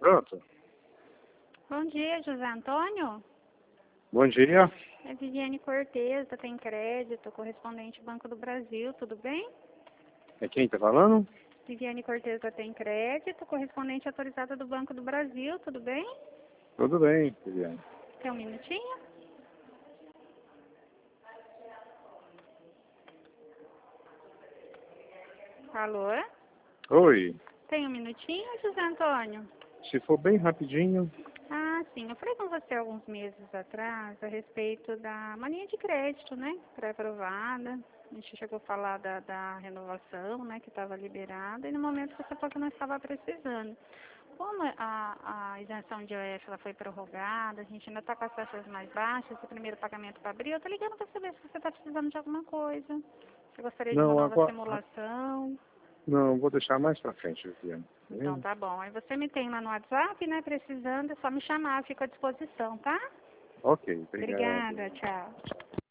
Pronto. Bom dia, José Antônio. Bom dia. É Viviane Cortez, da Tem Crédito, correspondente Banco do Brasil, tudo bem? É quem tá falando? Viviane Cortez, da Tem Crédito, correspondente autorizada do Banco do Brasil, tudo bem? Tudo bem, Viviane. Tem um minutinho? Alô? Oi. Tem um minutinho, José Antônio? Se for bem rapidinho. Ah, sim. Eu falei com você alguns meses atrás a respeito da mania de crédito, né? Pré-aprovada. A gente chegou a falar da renovação, né? Que estava liberada. E no momento você falou que não estava precisando. Como a isenção de IOF ela foi prorrogada, a gente ainda está com as taxas mais baixas, o primeiro pagamento para abril, eu estou ligando para saber se você está precisando de alguma coisa. Você gostaria de uma Não, nova agora. simulação? Não, vou deixar mais pra frente, Viviane. Então tá bom. Aí você me tem lá no WhatsApp, né? Precisando, é só me chamar, fico à disposição, tá? Ok, obrigado. Obrigada, tchau.